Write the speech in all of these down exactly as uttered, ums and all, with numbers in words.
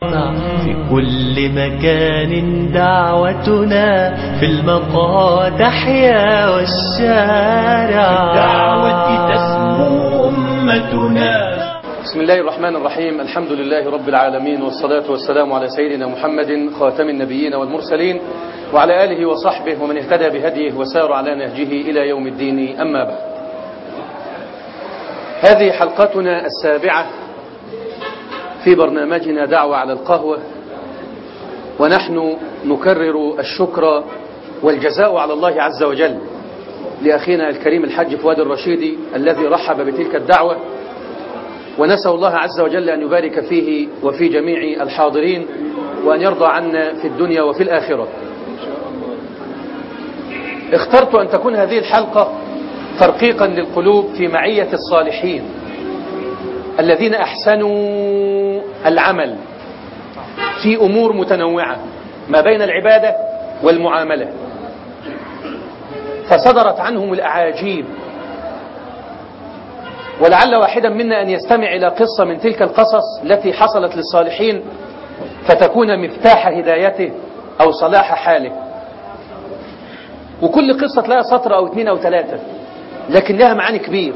في كل مكان دعوتنا في المقاطع تحيا والشارع بالدعوة تسمو أمتنا. بسم الله الرحمن الرحيم. الحمد لله رب العالمين، والصلاة والسلام على سيدنا محمد خاتم النبيين والمرسلين وعلى آله وصحبه ومن اهتدى بهديه وسار على نهجه إلى يوم الدين. أما بعد، هذه حلقتنا السابعة في برنامجنا دعوة على القهوة، ونحن نكرر الشكر والجزاء على الله عز وجل لأخينا الكريم الحاج فؤاد الرشيدي الذي رحب بتلك الدعوة، ونسأل الله عز وجل أن يبارك فيه وفي جميع الحاضرين، وأن يرضى عنا في الدنيا وفي الآخرة. اخترت أن تكون هذه الحلقة ترقيقا للقلوب في معية الصالحين الذين أحسنوا العمل في أمور متنوعة ما بين العبادة والمعاملة، فصدرت عنهم الأعاجيب. ولعل واحدا منا أن يستمع إلى قصة من تلك القصص التي حصلت للصالحين فتكون مفتاح هدايته أو صلاح حاله. وكل قصة لها سطر أو اثنين أو ثلاثة، لكن لها معاني كبير.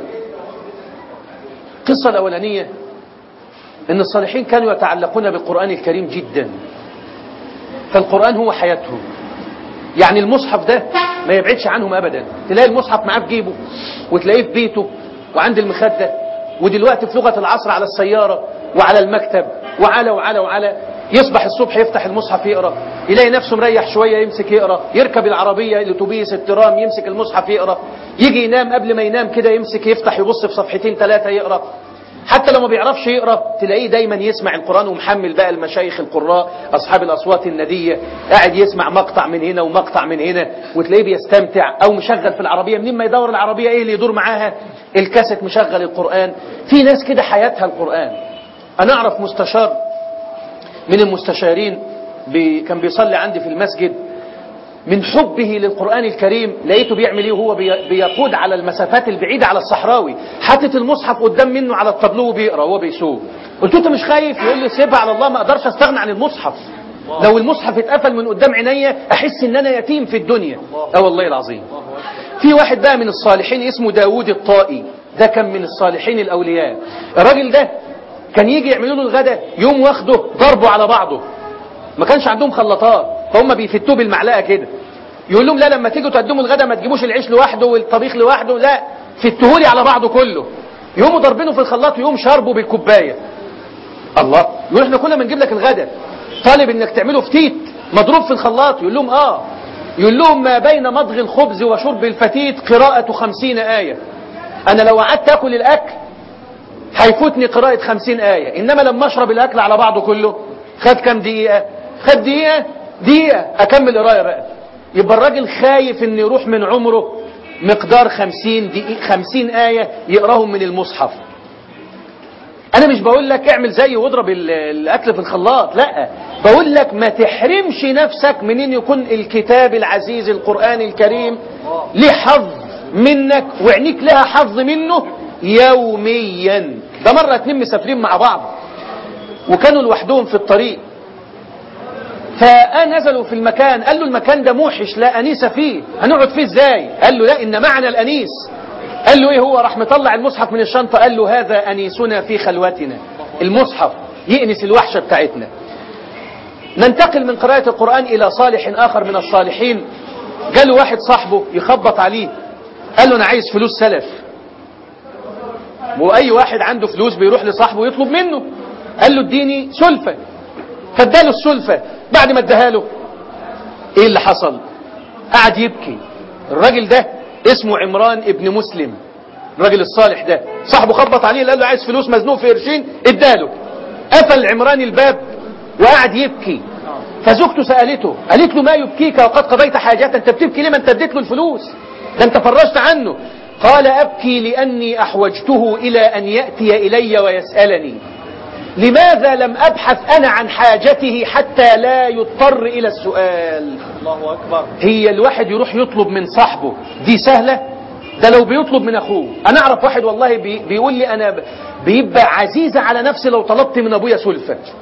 القصة الأولانية أن الصالحين كانوا يتعلقون بالقرآن الكريم جدا، فالقرآن هو حياتهم. يعني المصحف ده ما يبعدش عنهم أبدا، تلاقي المصحف معاه في جيبه، وتلاقيه في بيته وعند المخدة، ودلوقتي في لغة العصر على السيارة وعلى المكتب وعلى وعلى وعلى. يصبح الصبح يفتح المصحف يقرأ، يلاقي نفسه مريح شوية يمسك يقرأ، يركب العربية الأتوبيس الترام يمسك المصحف يقرأ، يجي ينام قبل ما ينام كده يمسك يفتح يبص في صفحتين ثلاثة يقرأ. حتى لو ما بيعرفش يقرأ تلاقيه دايما يسمع القرآن، ومحمل بقى المشايخ القراء أصحاب الأصوات الندية، قاعد يسمع مقطع من هنا ومقطع من هنا، وتلاقيه بيستمتع. أو مشغل في العربية، منين ما يدور العربية إيه اللي يدور معاها؟ الكاسيت مشغل القرآن. في ناس كده حياتها القرآن. أنا أعرف مستشار من المستشارين بي كان بيصلي عندي في المسجد، من حبه للقرآن الكريم لقيته بيعمل ايه وهو بي بيقود على المسافات البعيدة على الصحراوي، حاطط المصحف قدام منه على الطابلوه وبيقرأ وهو بيسوق. قلت له انت مش خايف؟ يقول لي سيبها على الله، ما اقدرش استغنى عن المصحف. لو المصحف اتقفل من قدام عينيا احس ان انا يتيم في الدنيا. اه والله العظيم. في واحد بقى من الصالحين اسمه داود الطائي، ده كان من الصالحين الاولياء. الراجل ده كان يجي يعملوا له الغدا يوم واخده ضربه على بعضه، ما كانش عندهم خلاطات فهم بيفتوه بالمعلقه كده. يقول لهم لا، لما تيجوا تقدموا الغدا ما تجيبوش العيش لوحده والطبيخ لوحده، لا فتهولي على بعضه كله. يقوموا ضربينه في الخلاط ويقوم شاربه بالكوبايه. الله، يقول احنا كنا بنجيب لك الغدا طالب انك تعمله فتيت مضروب في الخلاط. يقول لهم اه. يقول لهم ما بين مضغ الخبز وشرب الفتيت قراءة خمسين آية. انا لو قعدت اكل الاكل هيفوتني قراءة خمسين آية، انما لما اشرب الاكل على بعضه كله خد كام دقيقة؟ خد دقيقة دقيقة اكمل قرايه بقى. يبقى الراجل خايف ان يروح من عمره مقدار خمسين دقيقة خمسين آية يقراهم من المصحف. انا مش بقول لك اعمل زي واضرب الاكل في الخلاط، لا، بقول لك ما تحرمش نفسك من ان يكون الكتاب العزيز القرآن الكريم ليه حظ منك وعينيك لها حظ منه يوميا. ده مرة اتنين مسافرين مع بعض وكانوا لوحدهم في الطريق، فنزلوا في المكان. قال له المكان ده موحش، لا أنيس فيه، هنقعد فيه ازاي؟ قال له لا، إن معنا الأنيس. قال له ايه هو؟ راح مطلع المصحف من الشنطة، قال له هذا أنيسنا في خلوتنا. المصحف يأنس الوحشة بتاعتنا. ننتقل من قراءة القرآن إلى صالح آخر من الصالحين. جاله واحد صاحبه يخبط عليه، قال له أنا عايز فلوس سلف. وأي واحد عنده فلوس بيروح لصاحبه يطلب منه. قال له اديني سلفة، فاداله السلفة. بعد ما اداها له ايه اللي حصل؟ قعد يبكي. الراجل ده اسمه عمران ابن مسلم، الراجل الصالح ده. صاحبه خبط عليه قال له عايز فلوس، مزنوق في قرشين، اداله. قفل عمران الباب وقعد يبكي. فزوجته سألته، قالت له ما يبكيك وقد قضيت حاجات؟ انت بتبكي ليه؟ ما انت اديت له الفلوس، ده انت فرجت عنه. قال ابكي لاني احوجته الى ان يأتي الي ويسألني. لماذا لم أبحث أنا عن حاجته حتى لا يضطر إلى السؤال؟ الله أكبر. هي الواحد يروح يطلب من صاحبه دي سهلة؟ ده لو بيطلب من أخوه. أنا أعرف واحد والله بي بيقول لي أنا بيبقى عزيزة على نفسي لو طلبت من أبويا سلفة.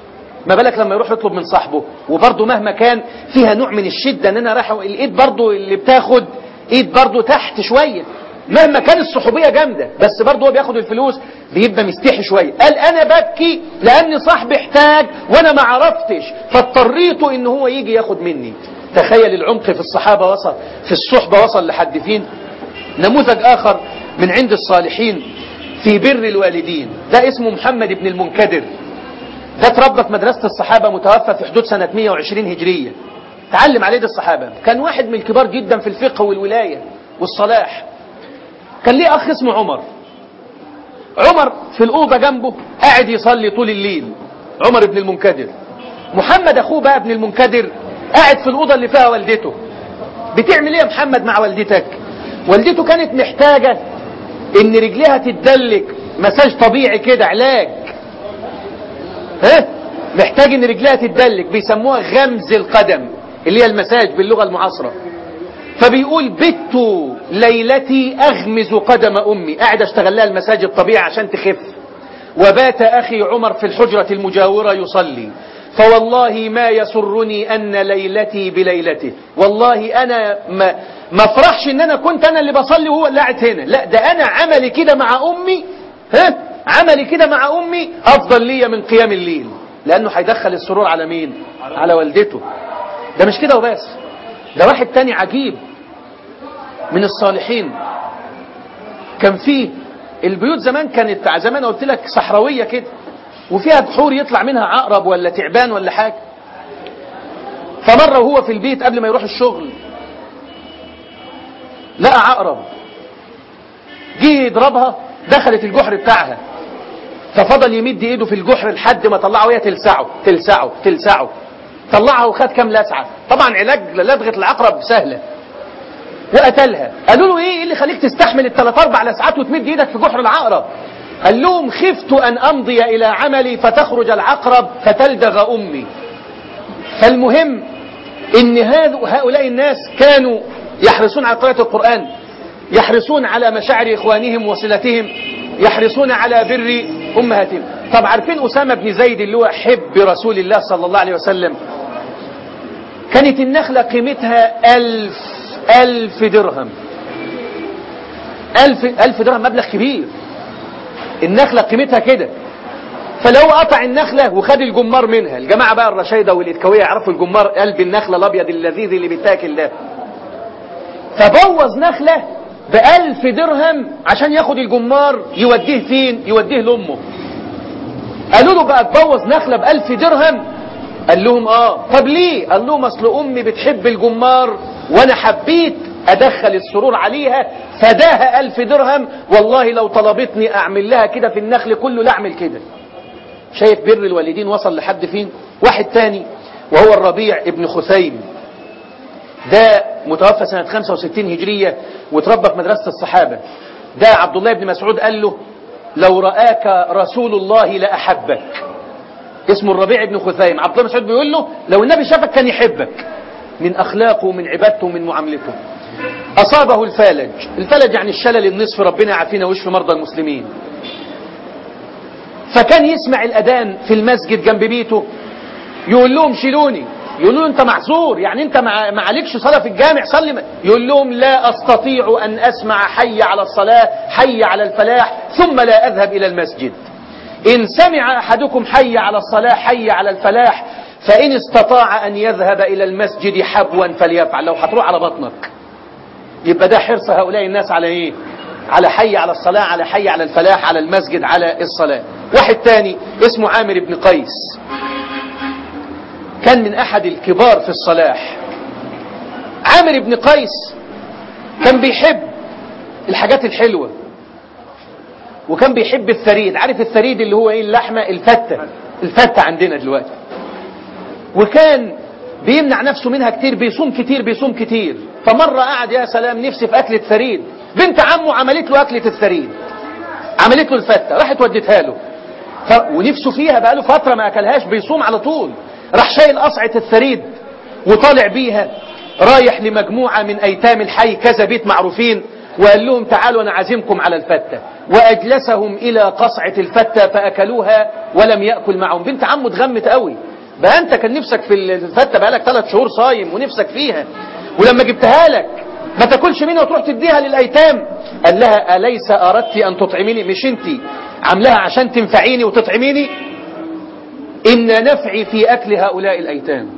ما بالك لما يروح يطلب من صاحبه، وبرضه مهما كان فيها نوع من الشدة ان انا رايح، الايد برضه اللي بتاخد ايد برضه تحت شوية، مهما كان الصحوبية جامدة، بس برضه هو بياخد الفلوس بيبقى مستحي شوية. قال انا ببكي لان صاحبي احتاج وانا ما عرفتش فاضطريت ان هو يجي ياخد مني. تخيل العمق في الصحابة وصل، في الصحبة وصل لحد فين. نموذج اخر من عند الصالحين في بر الوالدين، ده اسمه محمد بن المنكدر. ده اتربى في مدرسة الصحابة، متوفى في حدود سنة مئة وعشرين هجرية. تعلم عليه الصحابة، كان واحد من الكبار جدا في الفقه والولاية والصلاح. كان ليه أخ اسمه عمر. عمر في الأوضة جنبه قاعد يصلي طول الليل، عمر بن المنكدر. محمد أخوه بقى ابن المنكدر قاعد في الأوضة اللي فيها والدته. بتعمل ايه يا محمد مع والدتك؟ والدته كانت محتاجة ان رجليها تتدلك مساج طبيعي كده، علاج، ها، محتاج ان رجليها تتدلك، بيسموها غمز القدم اللي هي المساج باللغة المعاصرة. فبيقول بت ليلتي اغمز قدم امي، قاعد اشتغل لها المساج الطبيعي عشان تخف. وبات اخي عمر في الحجرة المجاورة يصلي، فوالله ما يسرني ان ليلتي بليلته، والله انا ما ما افرحش ان انا كنت انا اللي بصلي وهو اللي قاعد هنا، لا ده انا عملي كده مع امي، ها، عملي كده مع امي افضل ليا من قيام الليل، لانه هيدخل السرور على مين؟ على والدته. ده مش كده وبس، ده واحد تاني عجيب من الصالحين. كان فيه البيوت زمان، كانت زمان قلت لك صحراوية كده، وفيها بحور يطلع منها عقرب ولا تعبان ولا حاجة. فمرة وهو في البيت قبل ما يروح الشغل لقى عقرب، جه يضربها دخلت الجحر بتاعها، ففضل يمد ايده في الجحر لحد ما طلعه وهي تلسعه تلسعه تلسعه، طلعها وخد كام لسعة. طبعا علاج لدغة العقرب سهلة، وقتلها. قالوا له ايه اللي خليك تستحمل الثلاث اربع لسعات وتمد ايدك في جحر العقرب؟ قال لهم خفت ان امضي الى عملي فتخرج العقرب فتلدغ امي. فالمهم ان هؤلاء الناس كانوا يحرصون على قراءة القرآن، يحرصون على مشاعر اخوانهم وصلتهم، يحرصون على بر امهاتهم. طب عارفين اسامة بن زيد اللي هو حب رسول الله صلى الله عليه وسلم؟ كانت النخلة قيمتها ألف ألف درهم، ألف ألف درهم، مبلغ كبير. النخلة قيمتها كده. فلو قطع النخلة وخد الجمار منها، الجماعة بقى الرشايدة والإتكوية يعرفوا الجمار، قلب النخلة الأبيض اللذيذ اللي بيتاكل ده، فبوظ نخلة بألف درهم عشان ياخد الجمار يوديه فين؟ يوديه لأمه. قالوا له بقى تبوظ نخلة بألف درهم؟ قال لهم اه. طب ليه؟ قال لهم اصل امي بتحب الجمار وانا حبيت ادخل السرور عليها فداها ألف درهم، والله لو طلبتني اعمل لها كده في النخل كله لا اعمل كده. شايف بر الوالدين وصل لحد فين؟ واحد تاني وهو الربيع ابن خثيم، ده متوفى سنة خمسة وستين هجرية وتربى في مدرسة الصحابة. ده عبد الله بن مسعود قال له لو رآك رسول الله لأحبك. اسمه الربيع بن خثيم. عبد الله بن مسعود بيقول له لو النبي شافك كان يحبك، من أخلاقه ومن عبادته ومن معاملته. أصابه الفالج. الفالج يعني الشلل النصف، ربنا يعافينا ويشفي مرضى المسلمين. فكان يسمع الأذان في المسجد جنب بيته، يقول لهم شيلوني، يقول له انت معذور، يعني انت ما عليكش صلاة في الجامع صلي. يقول لهم لا استطيع ان اسمع حي على الصلاة حي على الفلاح ثم لا اذهب الى المسجد. ان سمع احدكم حي على الصلاة حي على الفلاح فان استطاع ان يذهب الى المسجد حبوا فليفعل. لو هتروح على بطنك. يبقى ده حرص هؤلاء الناس على ايه؟ على حي على الصلاة، على حي على الفلاح، على المسجد، على الصلاة. واحد تاني اسمه عامر بن قيس، كان من أحد الكبار في الصلاح. عامر بن قيس كان بيحب الحاجات الحلوة، وكان بيحب الثريد. عارف الثريد اللي هو ايه؟ اللحمة، الفتة، الفتة عندنا دلوقتي. وكان بيمنع نفسه منها كتير، بيصوم كتير بيصوم كتير. فمرة قعد يا سلام نفسي في أكلة ثريد، بنت عمه عملت له أكلة الثريد، عملت له الفتة، راحت ودتها له ف... ونفسه فيها بقى له فترة ما أكلهاش، بيصوم على طول. راح شايل قصعة الثريد وطالع بيها رايح لمجموعة من أيتام الحي، كذا بيت معروفين، وقال لهم تعالوا أنا عازمكم على الفتة، وأجلسهم إلى قصعة الفتة فأكلوها ولم يأكل معهم. بنت عمه اتغمت قوي، بقى أنت كان نفسك في الفتة بقالك ثلاث شهور صايم ونفسك فيها، ولما جبتها لك ما تاكلش منها وتروح تديها للأيتام. قال لها أليس أردت أن تطعميني؟ مش أنت عاملاها عشان تنفعيني وتطعميني؟ إن نفعي في أكل هؤلاء الأيتام.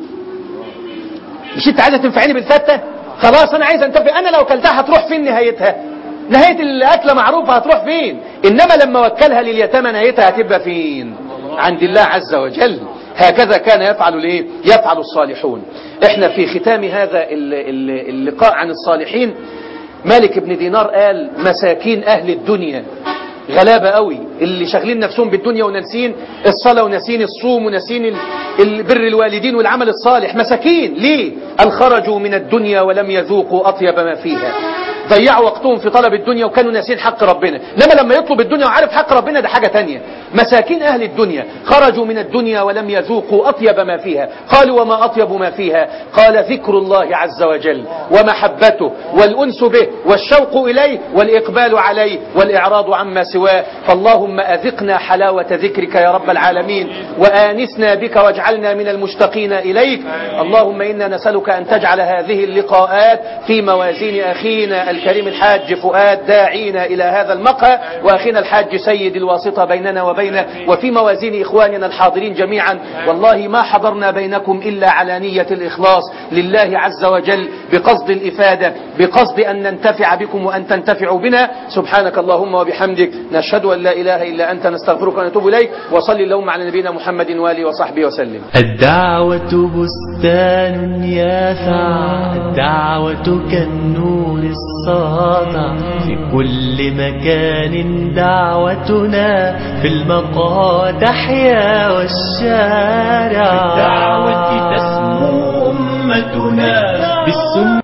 مش أنت عايزة تنفعيني بالفتة؟ خلاص أنا عايز أنتفع. أنا لو كلتها هتروح فين نهايتها؟ نهاية الأكلة معروفة هتروح فين. إنما لما وكلها لليتامى نهايتها هتبقى فين؟ عند الله عز وجل. هكذا كان يفعل الايه؟ يفعل الصالحون. احنا في ختام هذا اللقاء عن الصالحين، مالك بن دينار قال مساكين أهل الدنيا غلابة قوي، اللي شاغلين نفسهم بالدنيا وناسين الصلاة وناسين الصوم وناسين بر الوالدين والعمل الصالح. مساكين ليه؟ قال خرجوا من الدنيا ولم يذوقوا أطيب ما فيها. ضيعوا وقتهم في طلب الدنيا وكانوا ناسين حق ربنا. لما لما يطلب الدنيا وعارف حق ربنا ده حاجة تانية. مساكين أهل الدنيا خرجوا من الدنيا ولم يذوقوا أطيب ما فيها. قالوا وما أطيب ما فيها؟ قال ذكر الله عز وجل ومحبته والأنس به والشوق إليه والإقبال عليه والإعراض عما سواه. فاللهم أذقنا حلاوة ذكرك يا رب العالمين، وآنسنا بك واجعلنا من المشتقين إليك. اللهم إنا نسألك أن تجعل هذه اللقاءات في موازين أخينا الكريم الحاج فؤاد داعينا إلى هذا المقهى، وأخينا الحاج سيد الواسطة بيننا وبينه، وفي موازين إخواننا الحاضرين جميعا. والله ما حضرنا بينكم إلا على نية الإخلاص لله عز وجل، بقصد الإفادة، بقصد أن ننتفع بكم وأن تنتفعوا بنا. سبحانك اللهم وبحمدك، نشهد أن لا إله إلا أنت، نستغفرك ونتوب إليك. وصل اللهم على نبينا محمد وآله وصحبه وسلم. الدعوة بستان يافع، الدعوة كالنور الساطع، في كل مكان دعوتنا، في المقاد أحيا والشارع. بالدعوة تسمو أمتنا، بالسنة